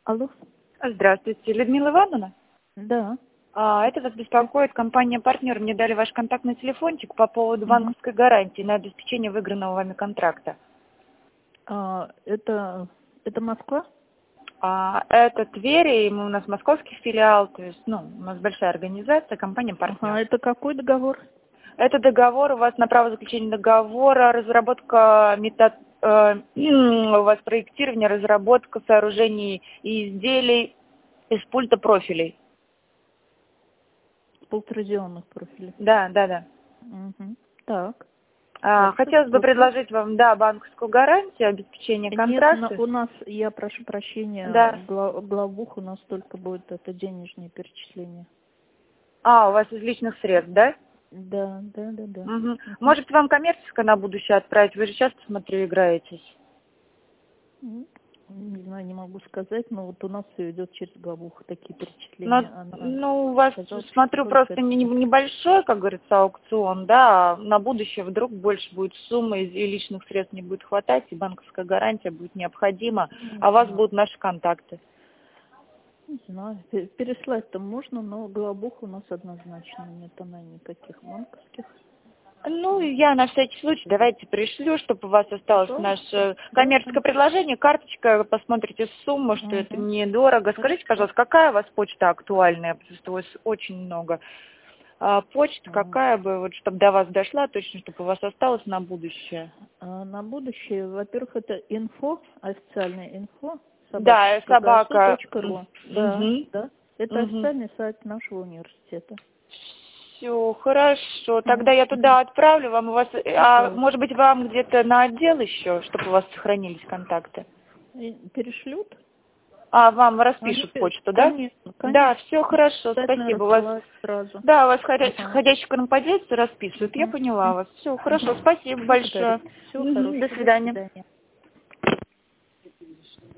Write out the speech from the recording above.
Алло. Здравствуйте, Людмила Ивановна. Да. Это вас беспокоит компания «Партнер». Мне дали ваш контактный телефончик по поводу Мгм. банковской гарантии на обеспечение выигранного вами контракта. Это Москва? Это Тверь, и у нас московский филиал, то есть, у нас большая организация, компания «Партнер». Ага, это какой договор? Это договор у вас на право заключения договора, разработка метод, у вас проектирование, разработка сооружений и изделий из пульта профилей. Полуторазионных профилей. Да. Угу. Так. Хотелось бы предложить вам, банковскую гарантию, обеспечение контракта. Нет, у нас, я прошу прощения, Да. главбух у нас только будет это денежные перечисления. У вас из личных средств, да? Да. Угу. Может, вам коммерческое на будущее отправить? Вы же часто, смотрю, играетесь. Не знаю, не могу сказать, но вот у нас все идет через главбух, такие перечисления. У вас, смотрю, просто небольшой, как говорится, аукцион, да, а на будущее вдруг больше будет суммы и личных средств не будет хватать, и банковская гарантия будет необходима, а у вас будут наши контакты. Не знаю, переслать-то можно, но главбух у нас однозначно нет, она никаких банковских. Я на всякий случай давайте пришлю, чтобы у вас осталось наше коммерческое предложение, карточка, посмотрите сумму, что это недорого. Скажите, пожалуйста, какая у вас почта актуальная, потому что у вас очень много почт, какая бы, вот, чтобы до вас дошла, точно, чтобы у вас осталось на будущее? На будущее, во-первых, это инфо, официальное инфо, собака. .ру. Да. Это официальный сайт нашего университета. Все, хорошо. Тогда я туда отправлю вам. Может быть, вам где-то на отдел еще, чтобы у вас сохранились контакты? Перешлют? Вам распишут почту, да? Конечно. Да, все хорошо, спасибо. У вас входящий корреспонденцию расписывают. Я поняла вас. Все хорошо, спасибо большое. Всего хорошего. До свидания.